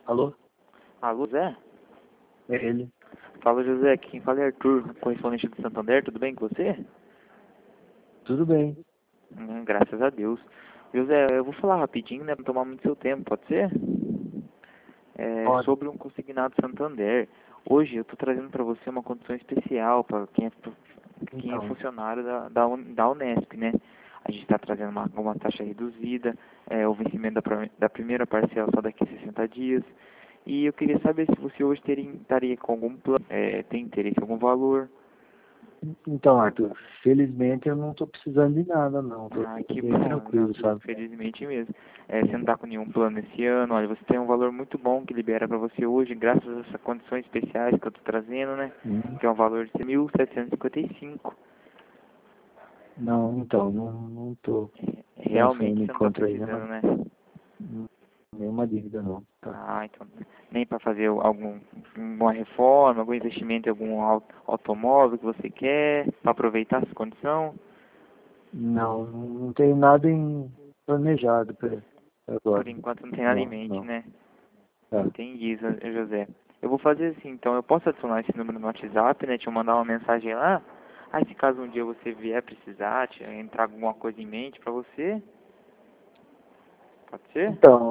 Alô? Alô, Zé? É ele. Fala, José. Quem fala é Arthur, correspondente do Santander. Tudo bem com você? Tudo bem. Graças a Deus. José, eu vou falar rapidinho, né? Não tomar muito seu tempo, pode ser? Pode. Sobre um consignado Santander. Hoje eu estou trazendo para você uma condição especial para quem é Então, funcionário da Unesp, né? A gente está trazendo uma taxa reduzida, o vencimento da primeira parcela só daqui a 60 dias. E eu queria saber se você hoje estaria com algum plano, tem interesse em algum valor. Arthur, felizmente eu não estou precisando de nada, não. Ah, Tô que bem bom, não, tranquilo, sabe? felizmente mesmo. Você não está com nenhum plano esse ano, olha, você tem um valor muito bom que libera para você hoje, graças a essas condições especiais que eu estou trazendo, né? Hum. Que é um valor de 1.755. Não, então, não estou Realmente pensando em você não está contra precisando, né? nenhuma dívida, não. Tá. Ah, então, nem para fazer alguma reforma, algum investimento em algum automóvel que você quer, para aproveitar essa condição? Não tenho nada planejado para Por agora. enquanto não tem nada em Não, mente, não. né? Tá. Entendi, José. Eu vou fazer assim, então, eu posso adicionar esse número no WhatsApp, né? Te mandar uma mensagem lá. Aí, se caso um dia você vier precisar, entrar alguma coisa em mente pra você, pode ser? Então,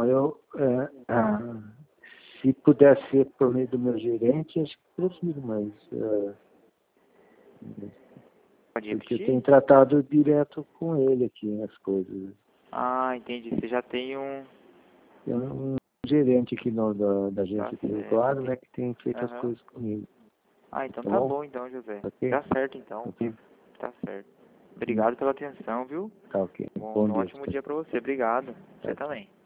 se puder ser por meio do meu gerente, acho que prefiro, mas Pode porque eu repetir? tenho tratado direto com ele aqui as coisas. Ah, entendi. Você já tem um... Tem um gerente aqui da Tá agência certo, tributária, né, entendi. que tem feito as Aham. coisas comigo. Ah, então Tá tá bom? bom, então, José. Tá ok? Tá certo, então. Ok? Tá certo. Hum, Obrigado pela atenção, viu? Tá ok. Bom, Bom um dia ótimo pra você. dia pra você. Obrigado. Você Tá, tchau. também.